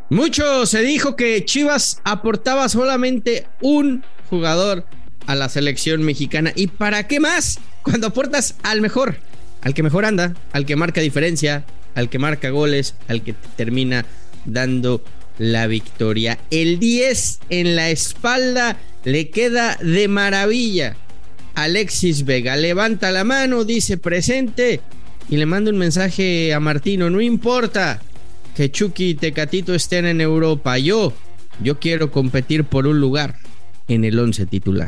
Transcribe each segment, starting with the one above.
Mucho se dijo que Chivas aportaba solamente un jugador a la selección mexicana. ¿Y para qué más? Cuando aportas al mejor, al que mejor anda, al que marca diferencia, al que marca goles, al que te termina dando la victoria. El 10 en la espalda le queda de maravilla. Alexis Vega levanta la mano, dice presente y le manda un mensaje a Martino. No importa que Chucky y Tecatito estén en Europa. Yo quiero competir por un lugar en el 11 titular.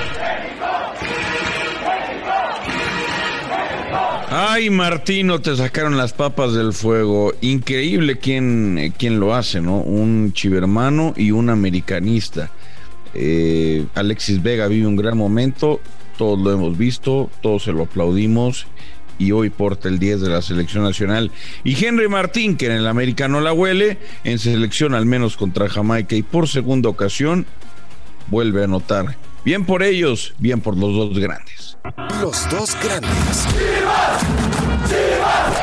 Ay, Martino, te sacaron las papas del fuego. Increíble quién lo hace, ¿no? Un chivermano y un americanista. Alexis Vega vive un gran momento, todos lo hemos visto, todos se lo aplaudimos y hoy porta el 10 de la selección nacional. Y Henry Martín, que en el América no la huele, en selección al menos contra Jamaica y por segunda ocasión vuelve a anotar. Bien por ellos, bien por los dos grandes. Los dos grandes. ¡Chivas! ¡Chivas!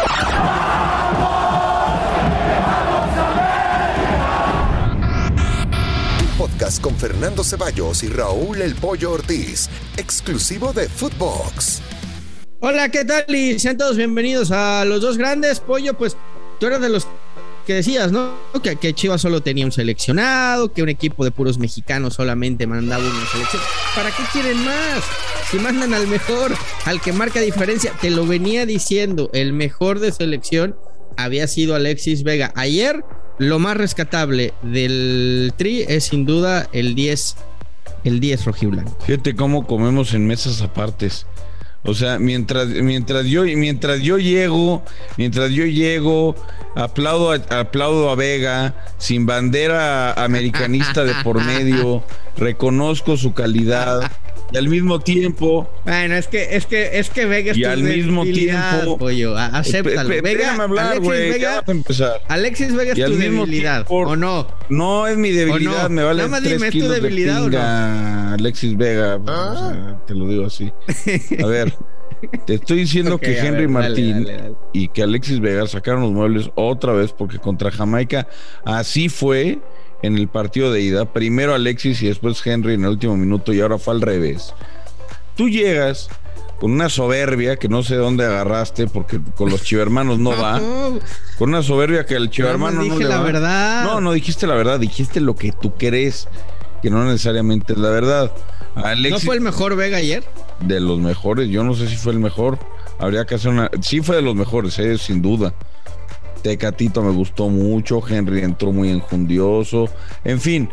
Podcast con Fernando Ceballos y Raúl El Pollo Ortiz, exclusivo de Footbox. Hola, ¿qué tal? Y sean todos bienvenidos a Los Dos Grandes. Pollo, pues tú eras de los que decías, ¿no? Que Chivas solo tenía un seleccionado, que un equipo de puros mexicanos solamente mandaba una selección. ¿Para qué quieren más? Si mandan al mejor, al que marca diferencia. Te lo venía diciendo, el mejor de selección había sido Alexis Vega. Ayer, lo más rescatable del Tri es sin duda el 10 rojiblanco. Fíjate cómo comemos en mesas apartes. O sea, mientras yo llego, aplaudo a Vega, sin bandera americanista de por medio, reconozco su calidad y al mismo tiempo. Bueno, es que Vega es y al mismo tiempo, pollo, acéptalo. Déjame hablar, güey, ya vas a empezar. Alexis Vega es tu debilidad, tiempo, ¿o no? No es mi debilidad, no. Me vale 3 kilos de pinga, ¿no? Alexis Vega, o sea, te lo digo así. A ver, te estoy diciendo que Henry Martín dale. Y que Alexis Vega sacaron los muebles otra vez porque contra Jamaica así fue en el partido de ida. Primero Alexis y después Henry en el último minuto y ahora fue al revés. Tú llegas con una soberbia que no sé dónde agarraste porque con los chivermanos no va. Con una soberbia que el chivermano no le va. Verdad. No dijiste la verdad, dijiste lo que tú crees, que no necesariamente es la verdad. Alexis, ¿no fue el mejor Vega ayer? De los mejores, yo no sé si fue el mejor. Habría que hacer una. Sí, fue de los mejores, sin duda. Tecatito me gustó mucho. Henry entró muy enjundioso. En fin,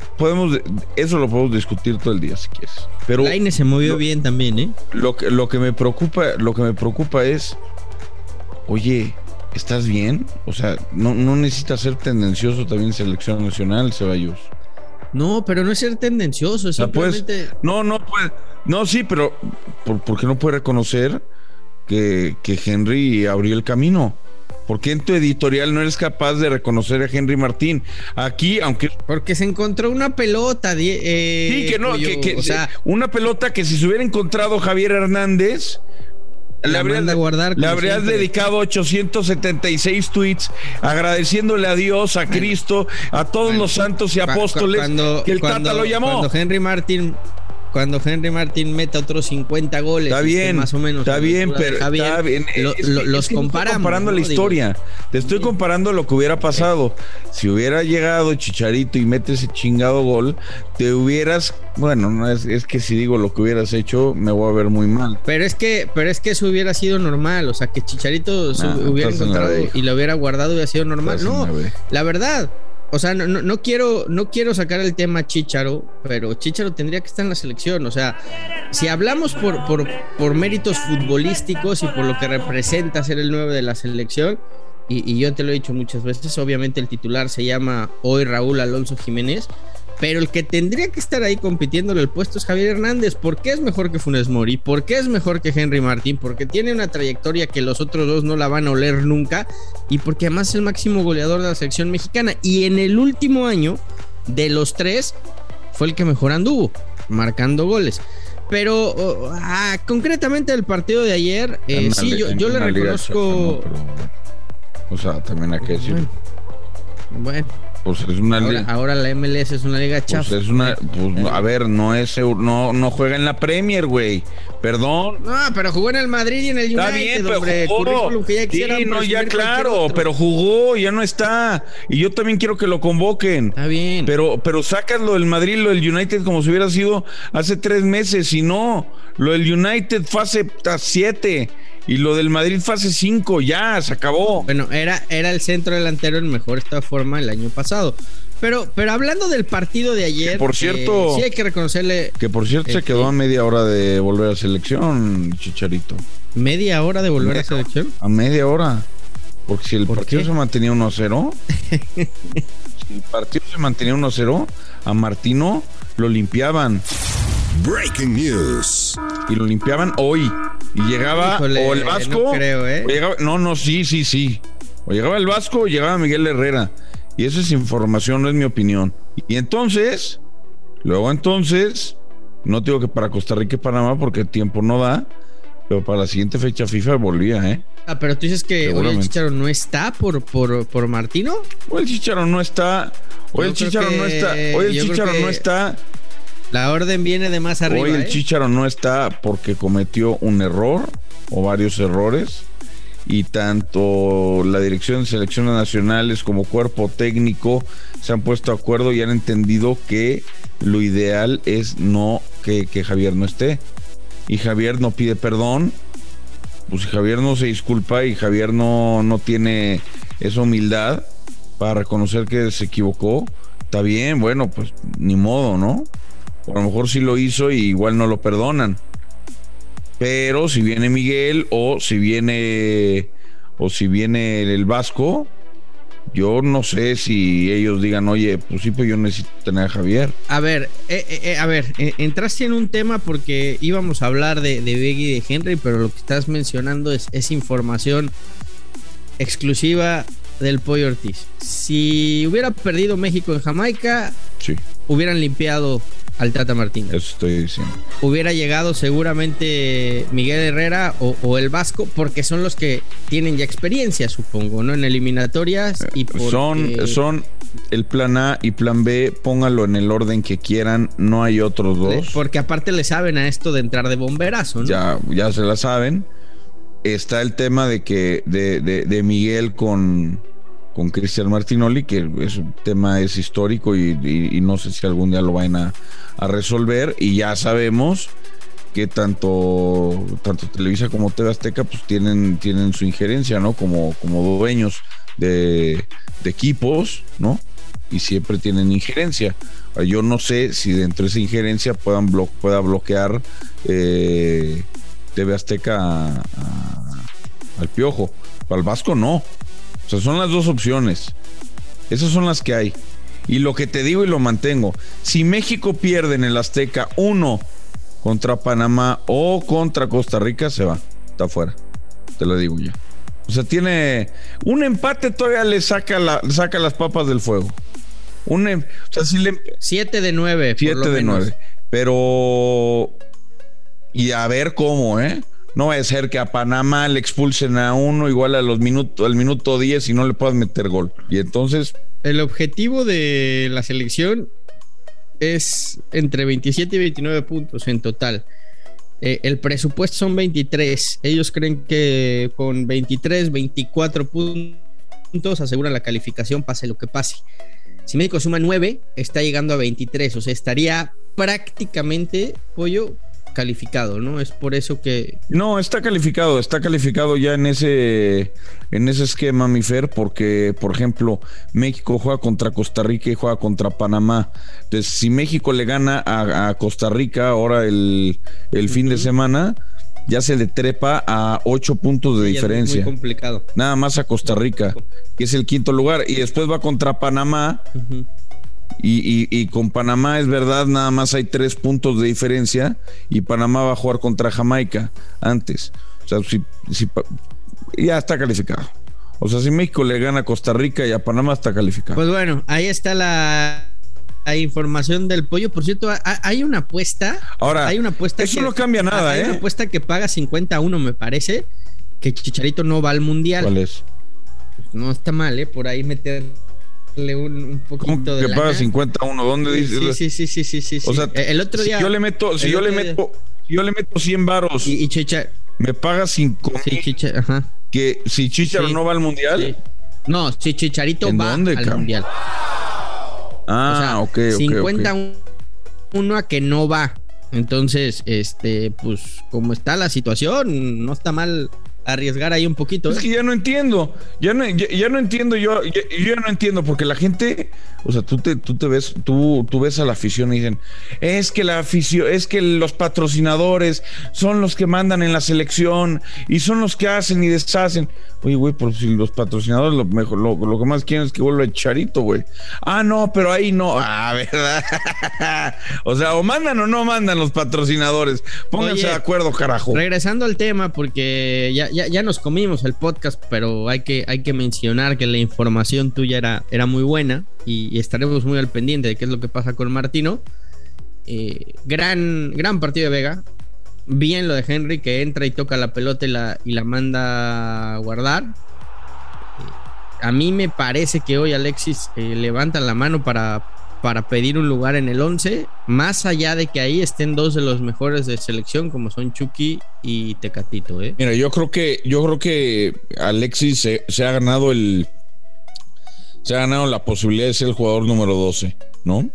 eso lo podemos discutir todo el día si quieres. Pero Laine se movió bien también, ¿eh? Lo que me preocupa es, oye, ¿estás bien? O sea, no necesitas ser tendencioso también en selección nacional, Ceballos. No, pero no es ser tendencioso, es simplemente... No puede. No, sí, pero ¿por qué no puede reconocer que Henry abrió el camino? ¿Por qué en tu editorial no eres capaz de reconocer a Henry Martín? Aquí, aunque... Porque se encontró una pelota. Sí, que no, o sea, una pelota que si se hubiera encontrado Javier Hernández... Le habrías dedicado 876 tweets agradeciéndole a Dios, a Cristo, a todos los santos y apóstoles que el Tata lo llamó. Cuando Henry Martín meta otros 50 goles, está bien, más o menos. Está bien, pero Javier, está bien. Los comparamos. Estoy comparando la historia. Te estoy comparando lo que hubiera pasado. Si hubiera llegado Chicharito y mete ese chingado gol, te hubieras... Bueno, no es que si digo lo que hubieras hecho, me voy a ver muy mal. Pero es que eso hubiera sido normal. O sea, que Chicharito hubiera encontrado y lo hubiera guardado hubiera sido normal. No, la verdad... O sea, no quiero sacar el tema Chícharo, pero Chícharo tendría que estar en la selección. O sea, si hablamos por méritos futbolísticos y por lo que representa ser el 9 de la selección, y yo te lo he dicho muchas veces, obviamente el titular se llama hoy Raúl Alonso Jiménez, pero el que tendría que estar ahí compitiéndole el puesto es Javier Hernández. ¿Por qué es mejor que Funes Mori? ¿Por qué es mejor que Henry Martín? Porque tiene una trayectoria que los otros dos no la van a oler nunca, y porque además es el máximo goleador de la selección mexicana, y en el último año de los tres fue el que mejor anduvo marcando goles. Pero concretamente el partido de ayer, sí, yo le reconozco... O sea, también hay que decirlo. Bueno, Pues es una liga. Ahora la MLS es una liga chafa. Pues es una. Pues, a ver, no juega en la Premier, güey. Perdón. No, pero jugó en el Madrid y en el United. Está bien, pero jugó. Ya claro, pero jugó, ya no está. Y yo también quiero que lo convoquen. Está bien. Pero sacas lo del Madrid, lo del United como si hubiera sido hace 3 meses. Y no, lo del United fue hace 7. Y lo del Madrid fase 5, ya, se acabó. Bueno, era el centro delantero en mejor esta forma el año pasado. Pero hablando del partido de ayer, que por cierto, sí hay que reconocerle. Que por cierto se quedó a media hora de volver a selección, Chicharito. ¿Media hora de volver a selección? A media hora. Porque si el partido se mantenía 1-0, si el partido se mantenía 1-0, a Martino lo limpiaban. Breaking news. Y lo limpiaban hoy. Y llegaba o el Vasco. No creo, ¿eh? O llegaba, sí. O llegaba el Vasco o llegaba Miguel Herrera. Y eso es información, no es mi opinión. Y entonces, no digo que para Costa Rica y Panamá porque el tiempo no da, pero para la siguiente fecha FIFA volvía, ¿eh? Ah, pero tú dices que hoy el Chicharo no está por Martino. Hoy el Chicharo no está. Hoy el Chicharo no está. La orden viene de más arriba. Hoy el Chicharo no está porque cometió un error o varios errores. Y tanto la dirección de selecciones nacionales como cuerpo técnico se han puesto de acuerdo y han entendido que lo ideal es que Javier no esté. Y Javier no pide perdón. Pues si Javier no se disculpa y Javier no tiene esa humildad para reconocer que se equivocó, está bien, bueno, pues ni modo, ¿no? A lo mejor sí lo hizo y igual no lo perdonan. Pero si viene Miguel o si viene el Vasco, yo no sé si ellos digan, oye, pues sí, pues yo necesito tener a Javier. A ver, entraste en un tema porque íbamos a hablar de Vega y de Henry, pero lo que estás mencionando es información exclusiva del Pollo Ortiz. Si hubiera perdido México en Jamaica, sí, hubieran limpiado al Tata Martínez. Eso estoy diciendo. Hubiera llegado seguramente Miguel Herrera o el Vasco, porque son los que tienen ya experiencia, supongo, ¿no? En eliminatorias y son el plan A y plan B, póngalo en el orden que quieran, no hay otros dos. Porque aparte le saben a esto de entrar de bomberazo, ¿no? Ya se la saben. Está el tema de Miguel con Cristian Martinoli, que ese tema es histórico y no sé si algún día lo vayan a resolver. Y ya sabemos que tanto Televisa como TV Azteca pues tienen su injerencia, ¿no? Como dueños de equipos, ¿no? Y siempre tienen injerencia. Yo no sé si dentro de esa injerencia pueda bloquear TV Azteca al Piojo. Para el Vasco no. O sea, son las dos opciones. Esas son las que hay. Y lo que te digo y lo mantengo, si México pierde en el Azteca 1 contra Panamá o contra Costa Rica, se va. Está fuera. Te lo digo ya. O sea, tiene un empate, todavía le saca las papas del fuego. O sea, si 7 de 9. 7 de 9. Pero y a ver cómo, no va a ser que a Panamá le expulsen a uno igual al minuto 10 y no le puedan meter gol. Y entonces el objetivo de la selección es entre 27 y 29 puntos en total. El presupuesto son 23. Ellos creen que con 23, 24 puntos aseguran la calificación, pase lo que pase. Si México suma 9, está llegando a 23. O sea, estaría prácticamente, Pollo, calificado, ¿no? Es por eso que... No, está calificado ya en ese esquema, mi Fer, porque, por ejemplo, México juega contra Costa Rica y juega contra Panamá. Entonces, si México le gana a Costa Rica ahora el fin de semana, ya se le trepa a 8 puntos de diferencia. Es muy complicado. Nada más a Costa Rica, que es el quinto lugar, y después va contra Panamá. Y con Panamá es verdad, nada más hay 3 puntos de diferencia y Panamá va a jugar contra Jamaica antes. O sea, si ya está calificado. O sea, si México le gana a Costa Rica y a Panamá está calificado. Pues bueno, ahí está la información del Pollo. Por cierto, hay una apuesta. Ahora, hay una apuesta eso no cambia nada, Hay una apuesta que paga 50-1, me parece, que Chicharito no va al Mundial. ¿Cuál es? Pues no está mal, por ahí meter un poquito ¿Cómo de que lana? paga 50-1? ¿Dónde dice? Sí. O sea, el otro día. Si yo le meto 100 varos. Y Chicha. Me paga 5,000. Sí, Chicha, ajá. Que si Chicharo no va al mundial. Sí. No, si Chicharito va al mundial. Ah, o sea, ok. 51 a que no va. Entonces, pues, como está la situación, no está mal arriesgar ahí un poquito. Es que ya no entiendo. Ya no entiendo. Yo ya no entiendo porque la gente, o sea, tú ves a la afición y dicen, es que la afición, es que los patrocinadores son los que mandan en la selección y son los que hacen y deshacen. Oye, güey, por si los patrocinadores lo que más quieren es que vuelva el Charito, güey. Ah, no, pero ahí no. Ah, ¿verdad? O sea, o mandan o no mandan los patrocinadores. Pónganse de acuerdo, carajo. Regresando al tema, porque ya nos comimos el podcast, pero hay que mencionar que la información tuya era muy buena y estaremos muy al pendiente de qué es lo que pasa con Martino. Gran partido de Vega. Bien lo de Henry, que entra y toca la pelota y la manda a guardar. A mí me parece que hoy Alexis levanta la mano para pedir un lugar en el 11, más allá de que ahí estén dos de los mejores de selección, como son Chucky y Tecatito. Mira, yo creo que Alexis se ha ganado la posibilidad de ser el jugador número 12, ¿no?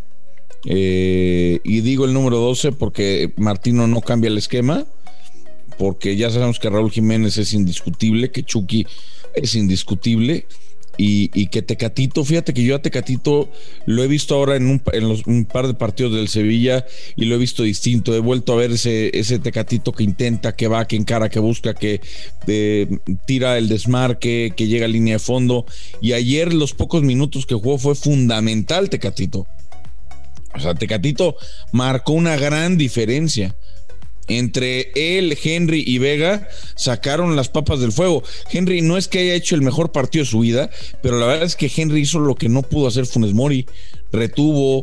Y digo el número 12 porque Martino no cambia el esquema, porque ya sabemos que Raúl Jiménez es indiscutible, que Chucky es indiscutible y que Tecatito, fíjate que yo a Tecatito lo he visto ahora en un par de partidos del Sevilla y lo he visto distinto. He vuelto a ver ese Tecatito que intenta, que va, que encara, que busca, que tira el desmarque, que llega a línea de fondo, y ayer los pocos minutos que jugó fue fundamental Tecatito. O sea, Tecatito marcó una gran diferencia. Entre él, Henry y Vega sacaron las papas del fuego. Henry no es que haya hecho el mejor partido de su vida, pero la verdad es que Henry hizo lo que no pudo hacer Funes Mori. Retuvo,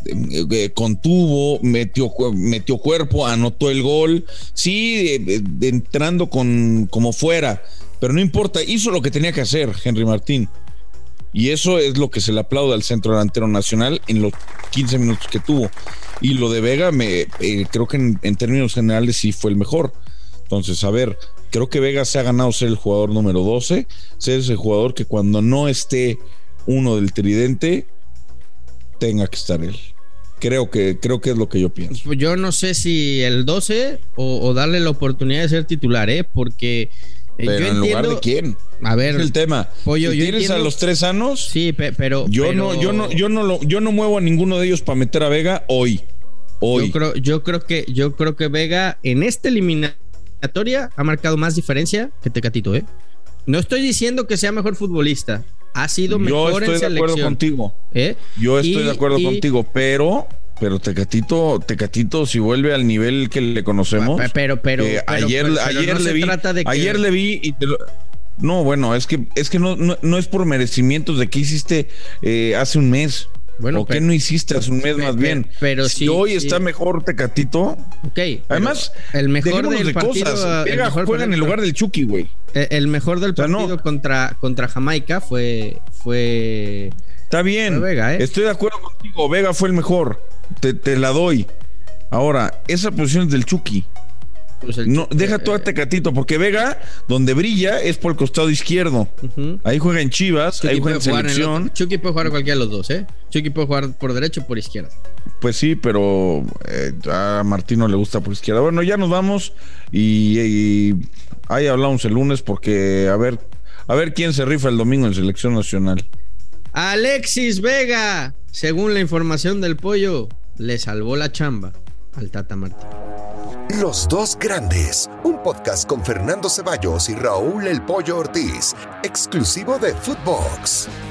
contuvo, metió cuerpo, anotó el gol. Sí, entrando como fuera, pero no importa, hizo lo que tenía que hacer Henry Martín. Y eso es lo que se le aplaude al centro delantero nacional en los 15 minutos que tuvo. Y lo de Vega, creo que en términos generales sí fue el mejor. Entonces, a ver, creo que Vega se ha ganado ser el jugador número 12, ser ese jugador que cuando no esté uno del tridente, tenga que estar él. Creo que es lo que yo pienso. Yo no sé si el 12 o darle la oportunidad de ser titular, porque... Pero yo en lugar de quién. A ver, es el tema. Pollo, si tienes a los 3 sanos, sí, pero yo no muevo a ninguno de ellos para meter a Vega hoy. Yo creo que Vega en esta eliminatoria ha marcado más diferencia que Tecatito, No estoy diciendo que sea mejor futbolista, ha sido mejor en selección. Yo estoy de acuerdo contigo. Yo estoy de acuerdo contigo, pero Tecatito si vuelve al nivel que le conocemos. Pero ayer le vi y no, bueno, es que no es por merecimientos de qué hiciste hace un mes. Bueno, ¿o qué no hiciste hace un mes más bien? Pero si hoy está mejor Tecatito. Ok. Además, el mejor del partido. Vega juega en el lugar del Chucky, güey. El mejor del partido contra Jamaica fue. Está bien. Fue Vega, Estoy de acuerdo contigo. Vega fue el mejor. Te la doy. Ahora, esa posición es del Chucky. Pues deja todo a Tecatito, porque Vega, donde brilla, es por el costado izquierdo. Uh-huh. Ahí juega en Chivas, Chucky ahí juega en selección. Chucky puede jugar a cualquiera de los dos, Chucky puede jugar por derecha o por izquierda. Pues sí, pero a Martino le gusta por izquierda. Bueno, ya nos vamos y ahí hablamos el lunes, porque a ver quién se rifa el domingo en selección nacional. Alexis Vega, según la información del Pollo, le salvó la chamba al Tata Martino. Los Dos Grandes, un podcast con Fernando Ceballos y Raúl El Pollo Ortiz, exclusivo de Footbox.